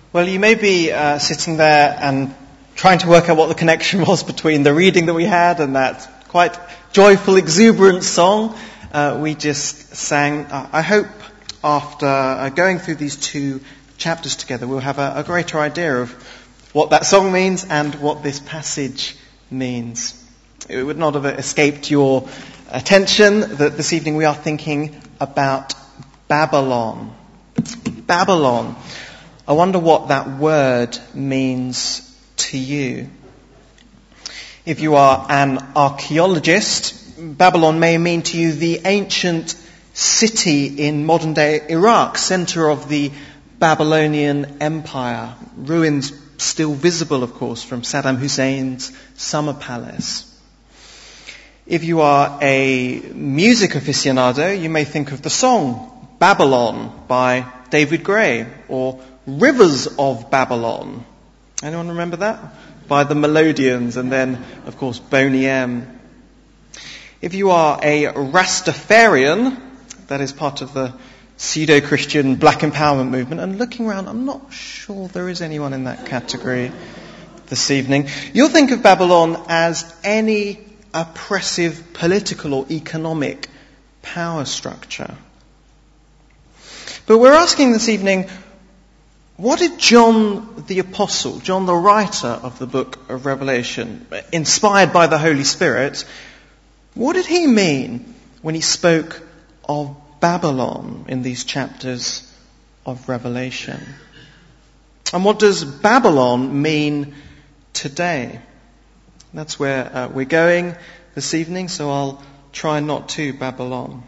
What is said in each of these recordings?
Well, you may be sitting there and trying to work out what the connection was between the reading that we had and that quite joyful, exuberant song we just sang. I hope after going through these two chapters together, we'll have a greater idea of what that song means and what this passage means. It would not have escaped your attention that this evening we are thinking about Babylon. Babylon. I wonder what that word means to you. If you are an archaeologist, Babylon may mean to you the ancient city in modern-day Iraq, centre of the Babylonian Empire. Ruins still visible, of course, from Saddam Hussein's summer palace. If you are a music aficionado, you may think of the song Babylon by David Gray, or Rivers of Babylon. Anyone remember that? By the Melodians, and then, of course, Boney M. If you are a Rastafarian, that is part of the pseudo-Christian black empowerment movement, and looking around, I'm not sure there is anyone in that category this evening, you'll think of Babylon as any oppressive political or economic power structure. But we're asking this evening, what did John the Apostle, John the writer of the book of Revelation, inspired by the Holy Spirit, what did he mean when he spoke of Babylon in these chapters of Revelation? And what does Babylon mean today? That's where we're going this evening, so I'll try not to babble on.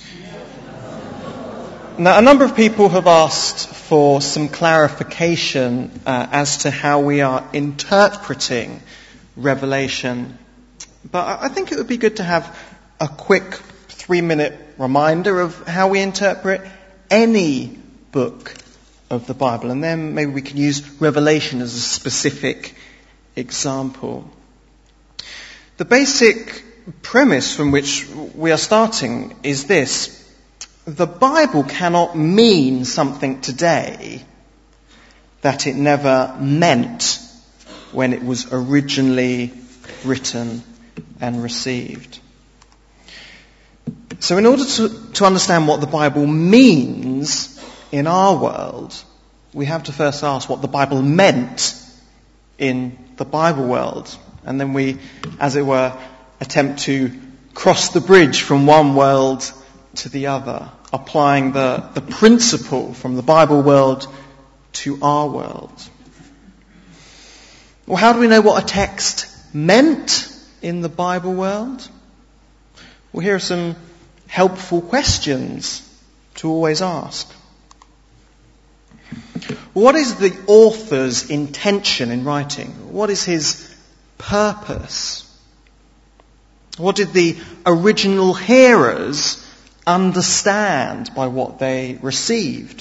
Now, a number of people have asked for some clarification as to how we are interpreting Revelation. But I think it would be good to have a quick 3-minute reminder of how we interpret any book of the Bible. And then maybe we can use Revelation as a specific example. The basic premise from which we are starting is this. The Bible cannot mean something today that it never meant when it was originally written and received. So in order to understand what the Bible means in our world, we have to first ask what the Bible meant in the Bible world. And then we, as it were, attempt to cross the bridge from one world to the other, applying the principle from the Bible world to our world. Well, how do we know what a text meant in the Bible world? Well, here are some helpful questions to always ask. What is the author's intention in writing? What is his purpose? What did the original hearers understand by what they received?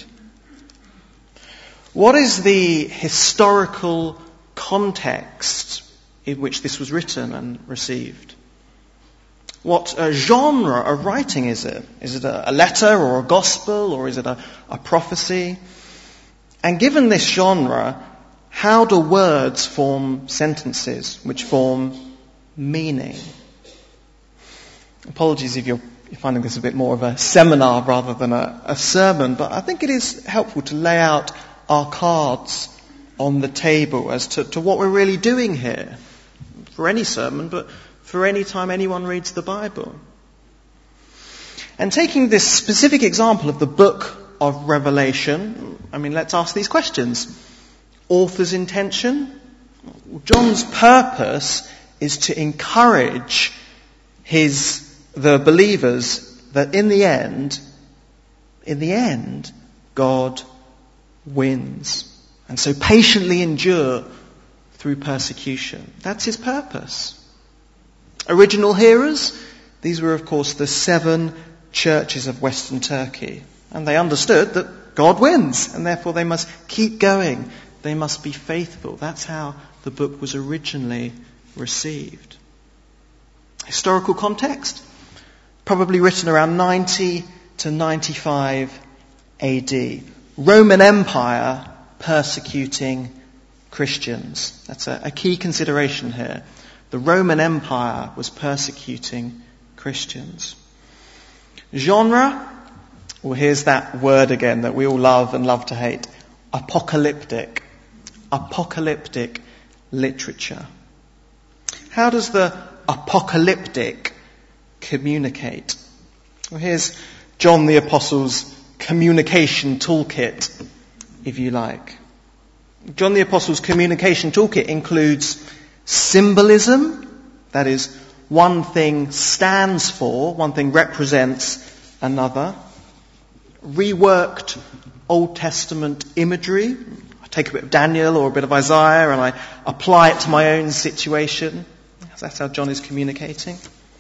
What is the historical context in which this was written and received? What genre of writing is it? Is it a letter or a gospel, or is it a prophecy? And given this genre, how do words form sentences which form meaning? Apologies if you're finding this a bit more of a seminar rather than a sermon, but I think it is helpful to lay out our cards on the table as to what we're really doing here. For any sermon, but for any time anyone reads the Bible. And taking this specific example of the book of Revelation, let's ask these questions. Author's intention? John's purpose is to encourage the believers that in the end, God wins. And so patiently endure through persecution. That's his purpose. Original hearers? These were, of course, the 7 churches of Western Turkey. And they understood that God wins, and therefore they must keep going. They must be faithful. That's how the book was originally received. Historical context? Probably written around 90 to 95 AD. Roman Empire persecuting Christians. That's a key consideration here. The Roman Empire was persecuting Christians. Genre? Well, here's that word again that we all love and love to hate. Apocalyptic. Apocalyptic literature. How does the apocalyptic communicate? Well, here's John the Apostle's communication toolkit, if you like. John the Apostle's communication toolkit includes symbolism, that is, one thing stands for, one thing represents another. Reworked Old Testament imagery. I take a bit of Daniel or a bit of Isaiah and I apply it to my own situation. That's how John is communicating.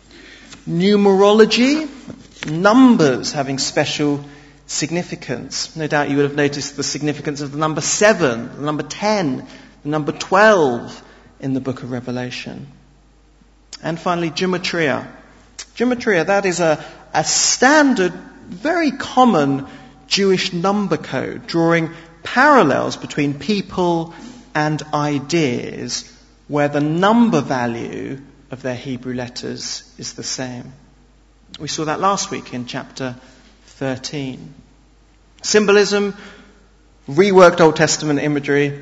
Numerology, numbers having special significance. No doubt you would have noticed the significance of the number 7, the number 10, the number 12 in the book of Revelation. And finally, gematria. Gematria, that is a standard, very common Jewish number code, drawing parallels between people and ideas where the number value of their Hebrew letters is the same. We saw that last week in chapter 13. Symbolism, reworked Old Testament imagery,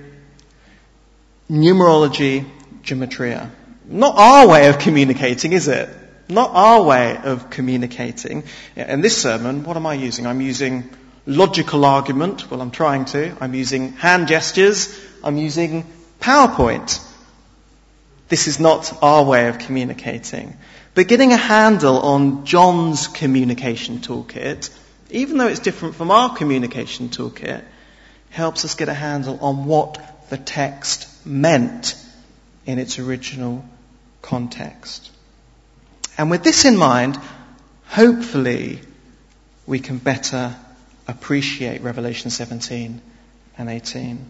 numerology, gematria. Not our way of communicating, is it? Not our way of communicating. In this sermon, what am I using? I'm using logical argument. Well, I'm trying to. I'm using hand gestures. I'm using PowerPoint. This is not our way of communicating. But getting a handle on John's communication toolkit, even though it's different from our communication toolkit, helps us get a handle on what the text meant in its original context. And with this in mind, hopefully we can better appreciate Revelation 17 and 18.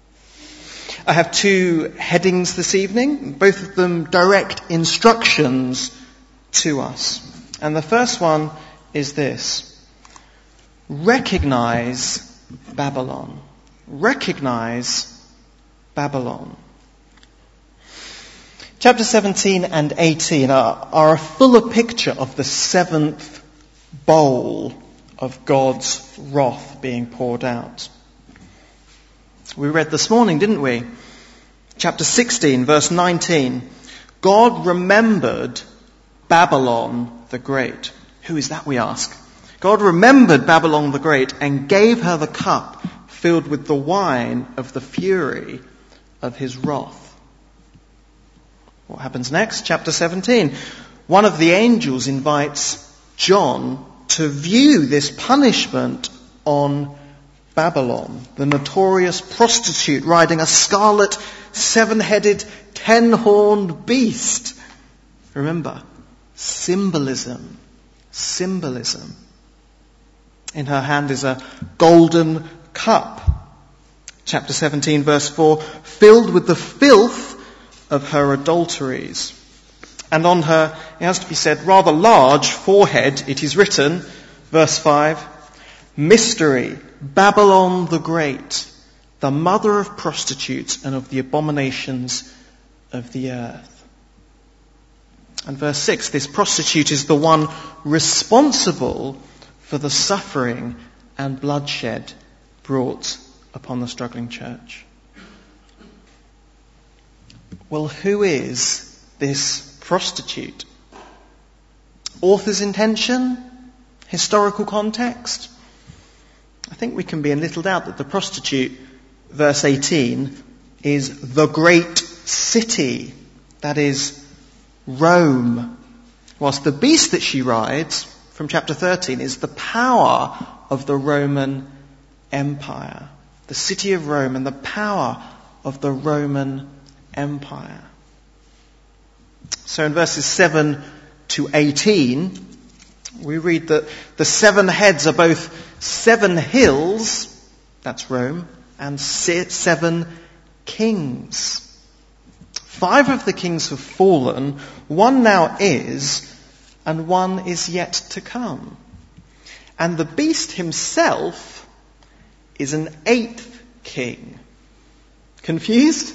I have 2 headings this evening, both of them direct instructions to us. And the first one is this: recognize Babylon. Recognize Babylon. Chapter 17 and 18 are a fuller picture of the 7th bowl of God's wrath being poured out. We read this morning, didn't we? Chapter 16, verse 19. God remembered Babylon the Great. Who is that, we ask? God remembered Babylon the Great and gave her the cup filled with the wine of the fury of his wrath. What happens next? Chapter 17. One of the angels invites John to view this punishment on Babylon, the notorious prostitute riding a scarlet, 7-headed, 10-horned beast. Remember, symbolism. Symbolism. In her hand is a golden cup. Chapter 17, verse 4, filled with the filth of her adulteries. And on her, it has to be said, rather large forehead, it is written, verse 5, mystery, Babylon the Great, the mother of prostitutes and of the abominations of the earth. And verse 6, this prostitute is the one responsible for the suffering and bloodshed brought upon the struggling church. Well, who is this prostitute? Author's intention? Historical context? I think we can be in little doubt that the prostitute, verse 18, is the great city, that is, Rome. Whilst the beast that she rides, from chapter 13, is the power of the Roman Empire. The city of Rome and the power of the Roman Empire. So in verses 7 to 18, we read that the 7 heads are both 7 hills, that's Rome, and 7 kings. 5 of the kings have fallen, 1 now is, and 1 is yet to come. And the beast himself is an 8th king. Confused?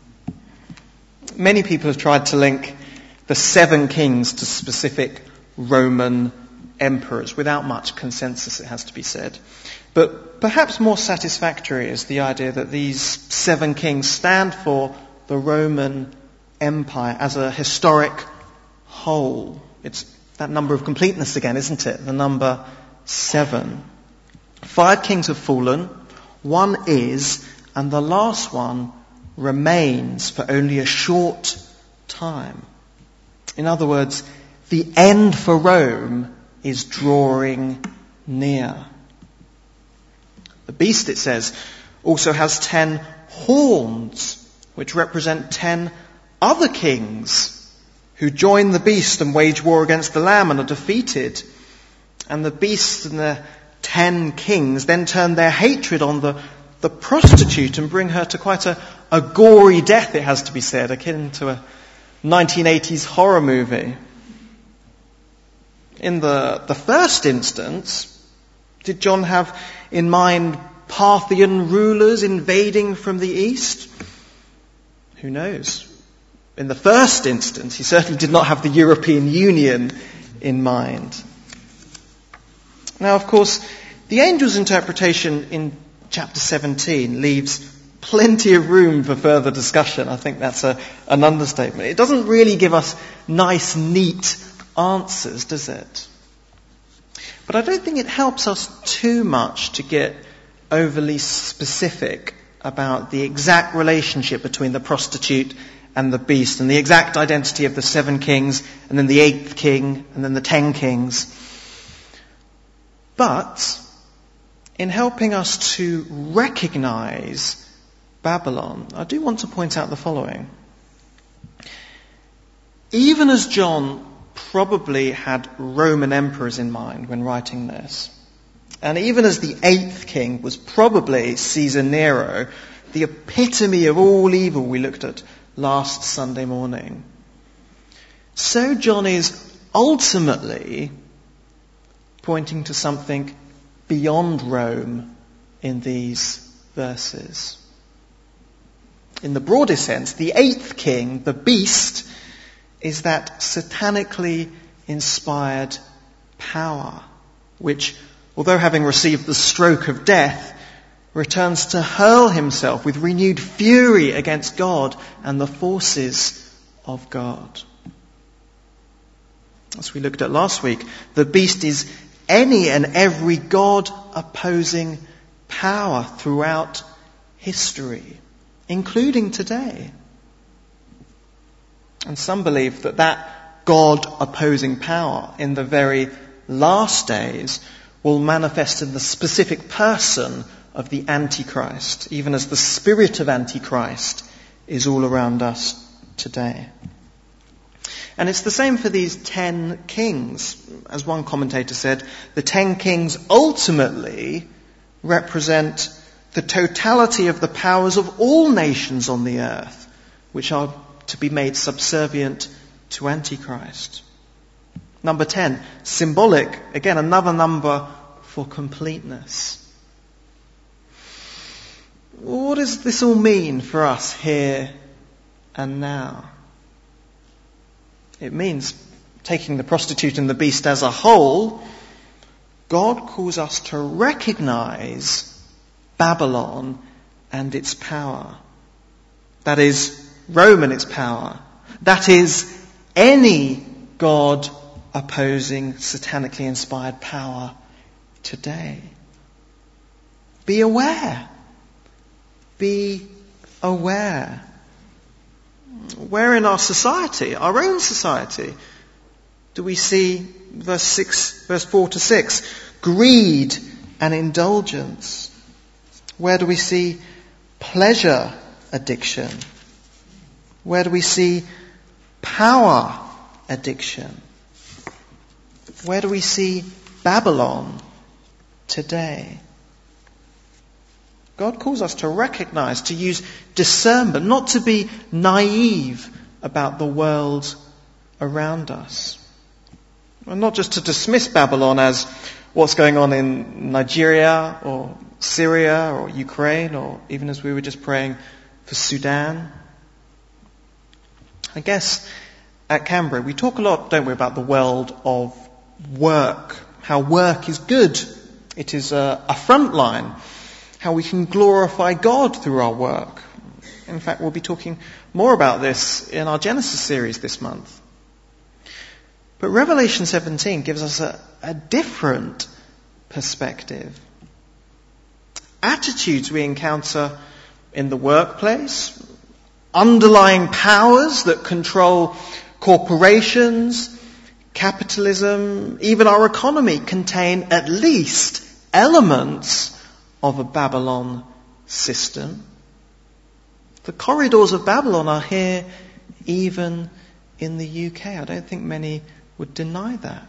Many people have tried to link the 7 kings to specific Roman emperors, without much consensus, it has to be said. But perhaps more satisfactory is the idea that these 7 kings stand for the Roman Empire as a historic whole. It's that number of completeness again, isn't it? The number 7. 5 kings have fallen, 1 is, and the last one remains for only a short time. In other words, the end for Rome is drawing near. The beast, it says, also has 10 horns, which represent 10 other kings who join the beast and wage war against the Lamb and are defeated. And the beast and the 10 kings then turn their hatred on the prostitute and bring her to quite a gory death, it has to be said, akin to a 1980s horror movie. In the first instance, did John have in mind Parthian rulers invading from the east? Who knows? In the first instance, he certainly did not have the European Union in mind. Now, of course, the angel's interpretation in chapter 17 leaves plenty of room for further discussion. I think that's an understatement. It doesn't really give us nice, neat answers, does it? But I don't think it helps us too much to get overly specific about the exact relationship between the prostitute and the beast and the exact identity of the 7 kings and then the 8th king and then the 10 kings. But in helping us to recognize Babylon, I do want to point out the following. Even as John probably had Roman emperors in mind when writing this, and even as the 8th king was probably Caesar Nero, the epitome of all evil we looked at last Sunday morning, so John is ultimately pointing to something beyond Rome in these verses. In the broadest sense, the 8th king, the beast, is that satanically inspired power, which, although having received the stroke of death, returns to hurl himself with renewed fury against God and the forces of God. As we looked at last week, the beast is any and every God-opposing power throughout history, including today. And some believe that God-opposing power in the very last days will manifest in the specific person of the Antichrist, even as the spirit of Antichrist is all around us today. And it's the same for these 10 kings. As one commentator said, the 10 kings ultimately represent the totality of the powers of all nations on the earth, which are to be made subservient to Antichrist. Number 10, symbolic, again another number for completeness. What does this all mean for us here and now? It means, taking the prostitute and the beast as a whole, God calls us to recognize Babylon and its power. That is, Rome and its power. That is, any God-opposing, satanically inspired power today. Be aware. Be aware. Where in our society, our own society, do we see verse 4 to 6, greed and indulgence? Where do we see pleasure addiction? Where do we see power addiction? Where do we see Babylon today? God calls us to recognize, to use discernment, not to be naive about the world around us. And not just to dismiss Babylon as what's going on in Nigeria or Syria or Ukraine, or even as we were just praying for Sudan. I guess at Canberra we talk a lot, don't we, about the world of work, how work is good. It is a front line, how we can glorify God through our work. In fact, we'll be talking more about this in our Genesis series this month. But Revelation 17 gives us a different perspective. Attitudes we encounter in the workplace, underlying powers that control corporations, capitalism, even our economy, contain at least elements of a Babylon system. The corridors of Babylon are here even in the UK. I don't think many would deny that.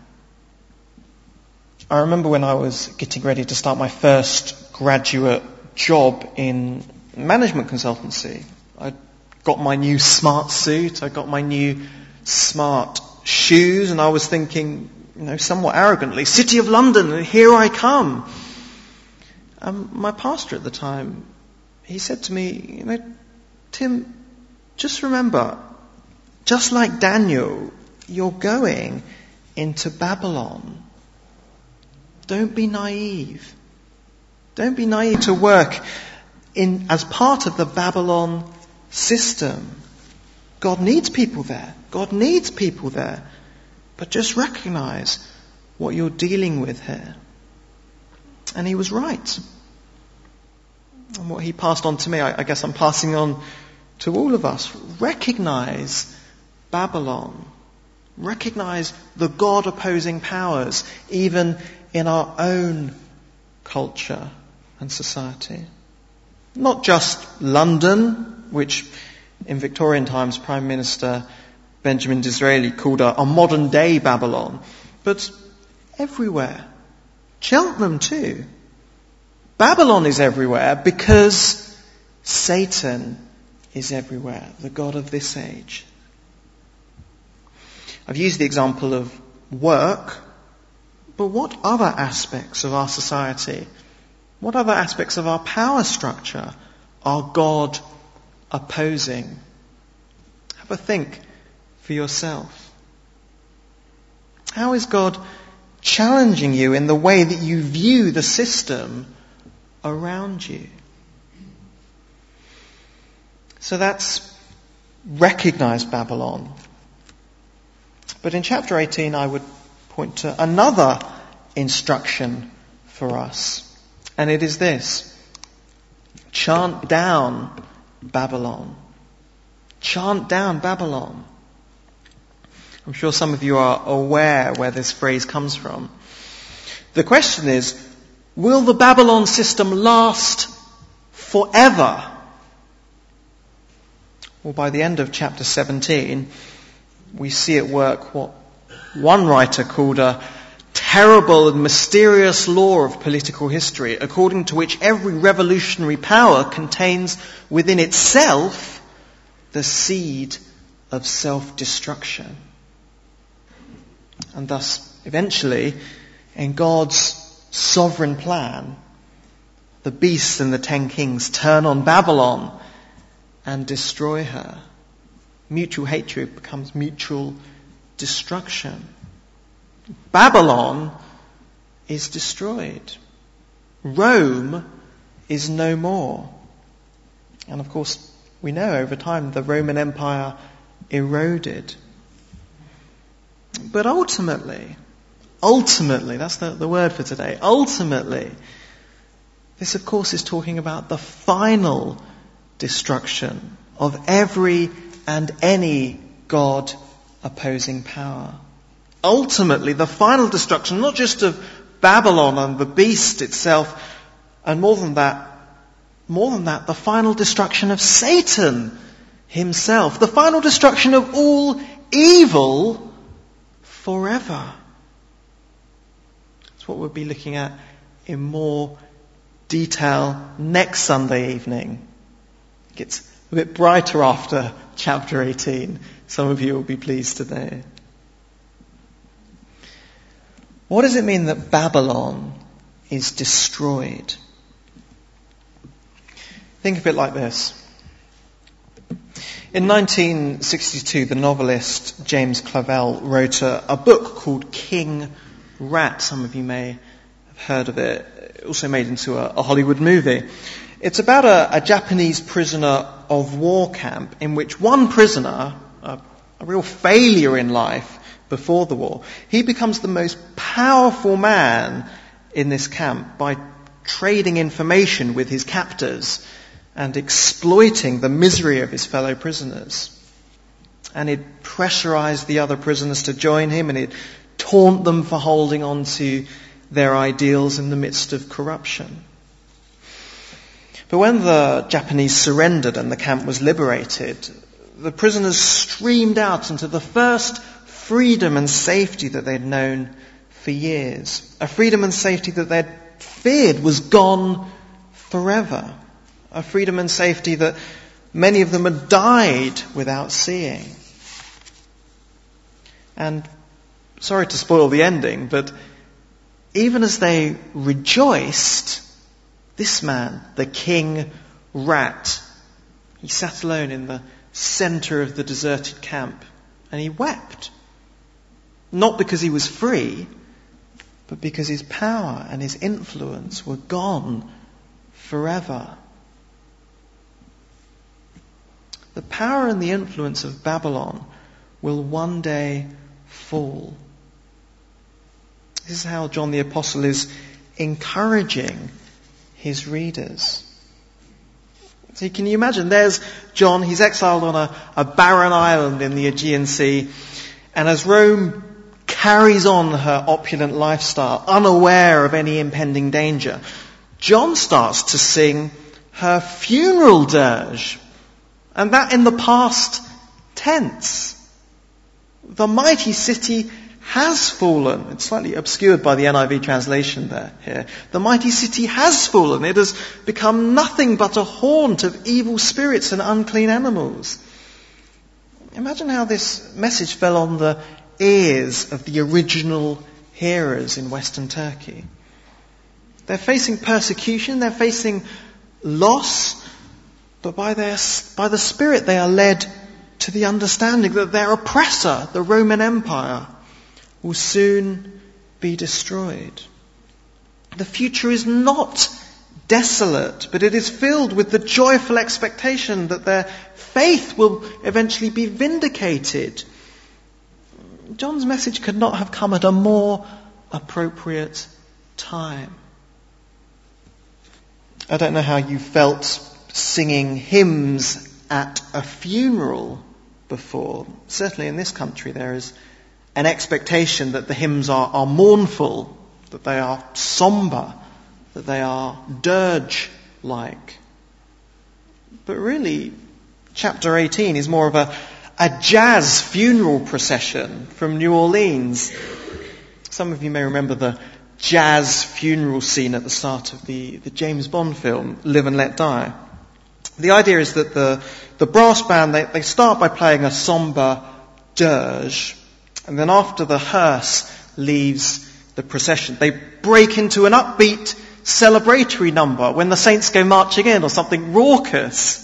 I remember when I was getting ready to start my first graduate job in management consultancy. I got my new smart suit, I got my new smart shoes, and I was thinking, somewhat arrogantly, City of London, here I come. My pastor at the time, he said to me, Tim, just remember, just like Daniel, you're going into Babylon. Don't be naive. Don't be naive to work as part of the Babylon system. God needs people there. God needs people there. But just recognize what you're dealing with here. And he was right. And what he passed on to me, I guess I'm passing on to all of us. Recognize Babylon. Recognize the God-opposing powers, even in our own culture and society. Not just London, which in Victorian times Prime Minister Benjamin Disraeli called a modern-day Babylon, but everywhere. Cheltenham too. Babylon is everywhere because Satan is everywhere, the god of this age. I've used the example of work, but what other aspects of our society, what other aspects of our power structure are God opposing? Have a think for yourself. How is God challenging you in the way that you view the system around you? So that's recognize Babylon. But in chapter 18 I would point to another instruction for us. And it is this: chant down Babylon. Chant down Babylon. I'm sure some of you are aware where this phrase comes from. The question is, will the Babylon system last forever? Well, by the end of chapter 17, we see at work what one writer called a terrible and mysterious law of political history, according to which every revolutionary power contains within itself the seed of self-destruction. And thus, eventually, in God's sovereign plan, the beast and the 10 kings turn on Babylon and destroy her. Mutual hatred becomes mutual destruction. Babylon is destroyed. Rome is no more. And of course, we know over time the Roman Empire eroded. But ultimately, that's the word for today, ultimately, this of course is talking about the final destruction of every and any God-opposing power. Ultimately, the final destruction, not just of Babylon and the beast itself, and more than that, the final destruction of Satan himself, the final destruction of all evil forever. That's what we'll be looking at in more detail next Sunday evening. It gets a bit brighter after chapter 18. Some of you will be pleased to know. What does it mean that Babylon is destroyed? Think of it like this. In 1962, the novelist James Clavell wrote a book called King Rat. Some of you may have heard of it. It also made into a Hollywood movie. It's about a Japanese prisoner of war camp in which one prisoner, a real failure in life before the war, he becomes the most powerful man in this camp by trading information with his captors and exploiting the misery of his fellow prisoners. And he'd pressurize the other prisoners to join him, and he'd taunt them for holding on to their ideals in the midst of corruption. But when the Japanese surrendered and the camp was liberated, the prisoners streamed out into the first freedom and safety that they'd known for years. A freedom and safety that they'd feared was gone forever. A freedom and safety that many of them had died without seeing. And, sorry to spoil the ending, but even as they rejoiced, this man, the King Rat, he sat alone in the center of the deserted camp and he wept. Not because he was free, but because his power and his influence were gone forever. The power and the influence of Babylon will one day fall. This is how John the Apostle is encouraging his readers. So can you imagine? There's John, he's exiled on a barren island in the Aegean Sea, and as Rome carries on her opulent lifestyle, unaware of any impending danger, John starts to sing her funeral dirge. And that in the past tense. The mighty city has fallen. It's slightly obscured by the NIV translation here. The mighty city has fallen. It has become nothing but a haunt of evil spirits and unclean animals. Imagine how this message fell on the ears of the original hearers in Western Turkey. They're facing persecution, they're facing loss, but by the Spirit they are led to the understanding that their oppressor, the Roman Empire, will soon be destroyed. The future is not desolate, but it is filled with the joyful expectation that their faith will eventually be vindicated. John's message could not have come at a more appropriate time. I don't know how you felt singing hymns at a funeral before. Certainly in this country there is an expectation that the hymns are mournful, that they are somber, that they are dirge-like. But really, chapter 18 is more of a jazz funeral procession from New Orleans. Some of you may remember the jazz funeral scene at the start of the James Bond film, Live and Let Die. The idea is that the brass band, they start by playing a somber dirge, and then after the hearse leaves the procession, they break into an upbeat celebratory number when the saints go marching in, or something raucous.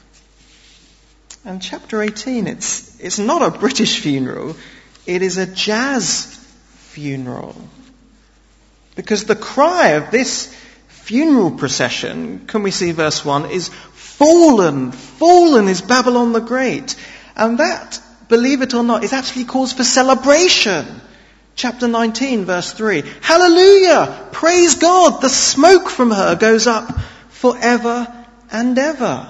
And chapter 18, it's not a British funeral, it is a jazz funeral. Because the cry of this funeral procession, can we see verse 1, is fallen, fallen is Babylon the Great. And that, believe it or not, is actually cause for celebration. Chapter 19, verse 3. Hallelujah! Praise God! The smoke from her goes up forever and ever.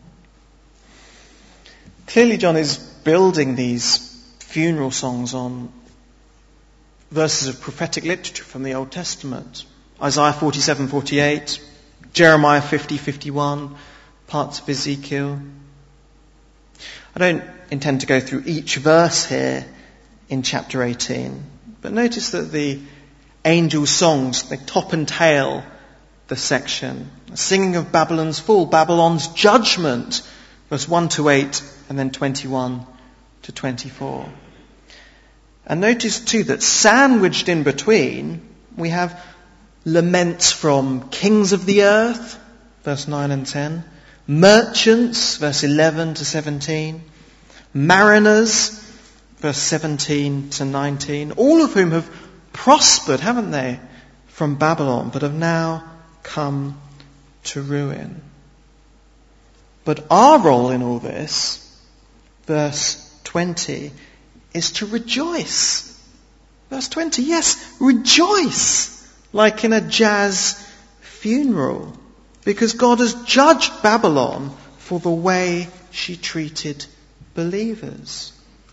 Clearly John is building these funeral songs on verses of prophetic literature from the Old Testament. Isaiah 47:48, Jeremiah 50:51, parts of Ezekiel. I don't intend to go through each verse here in chapter 18, but notice that the angel songs, they top and tail the section. Singing of Babylon's fall, Babylon's judgment, verse 1-8, and then 21-24. And notice too that sandwiched in between, we have laments from kings of the earth, verse 9 and 10, merchants, verse 11 to 17, mariners, verse 17 to 19, all of whom have prospered, haven't they, from Babylon, but have now come to ruin. But our role in all this, verse 20, is to rejoice. Verse 20, yes, rejoice, like in a jazz funeral, because God has judged Babylon for the way she treated believers.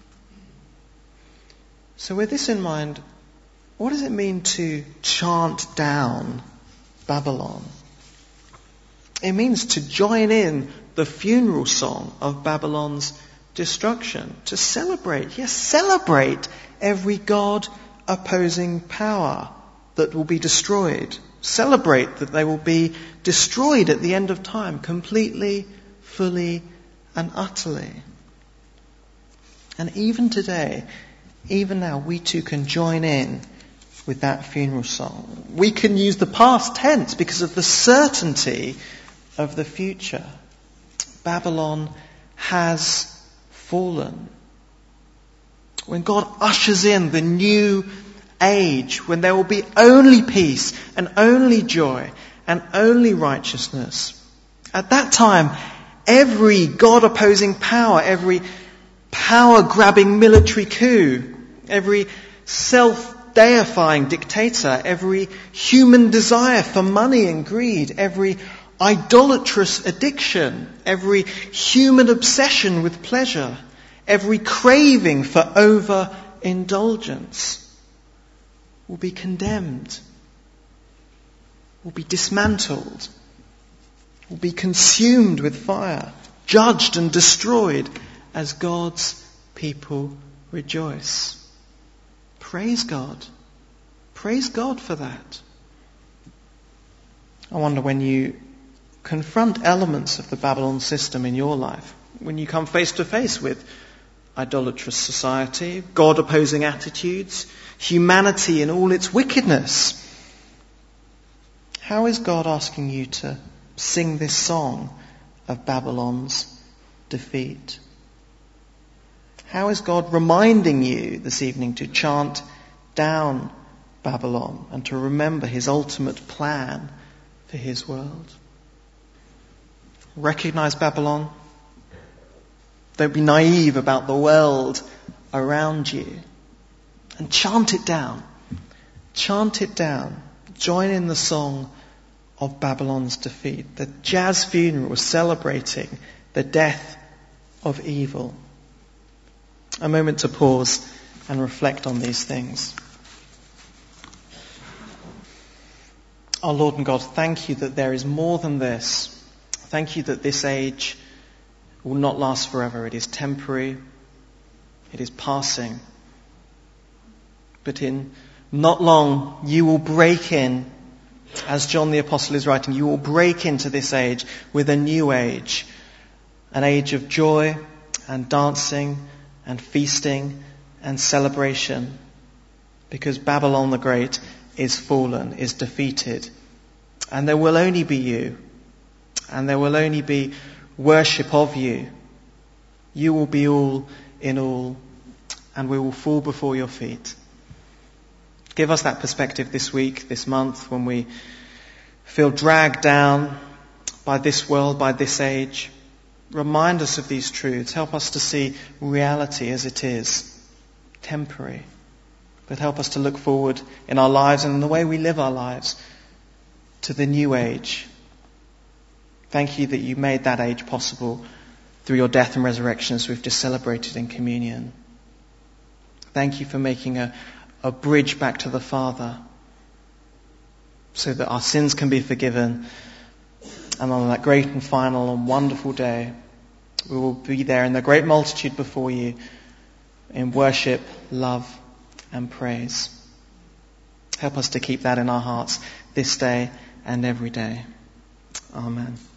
So with this in mind, what does it mean to chant down Babylon? It means to join in the funeral song of Babylon's destruction, to celebrate, yes, celebrate every God-opposing power that will be destroyed. Celebrate that they will be destroyed at the end of time, completely, fully, and utterly. And even today, even now, we too can join in with that funeral song. We can use the past tense because of the certainty of the future. Babylon has fallen. When God ushers in the new age, when there will be only peace and only joy and only righteousness, at that time, every God-opposing power, every power-grabbing military coup, every self-deifying dictator, every human desire for money and greed, every idolatrous addiction, every human obsession with pleasure, every craving for overindulgence will be condemned, will be dismantled, will be consumed with fire, judged and destroyed as God's people rejoice. Praise God. Praise God for that. I wonder, when you confront elements of the Babylon system in your life, when you come face to face with idolatrous society, God-opposing attitudes, humanity in all its wickedness, how is God asking you to sing this song of Babylon's defeat? How is God reminding you this evening to chant down Babylon and to remember his ultimate plan for his world? Recognize Babylon. Don't be naive about the world around you. And chant it down. Chant it down. Join in the song of Babylon's defeat. The jazz funeral celebrating the death of evil. A moment to pause and reflect on these things. Our Lord and God, thank you that there is more than this. Thank you that this age will not last forever. It is temporary. It is passing. But in not long, you will break in, as John the Apostle is writing, you will break into this age with a new age. An age of joy and dancing and feasting and celebration. Because Babylon the Great is fallen, is defeated. And there will only be you. And there will only be worship of you. You will be all in all, and we will fall before your feet. Give us that perspective this week, this month, when we feel dragged down by this world, by this age. Remind us of these truths. Help us to see reality as it is, temporary. But help us to look forward in our lives and in the way we live our lives to the new age. Thank you that you made that age possible through your death and resurrection, as we've just celebrated in communion. Thank you for making a bridge back to the Father so that our sins can be forgiven. And on that great and final and wonderful day, we will be there in the great multitude before you in worship, love and praise. Help us to keep that in our hearts this day and every day. Amen.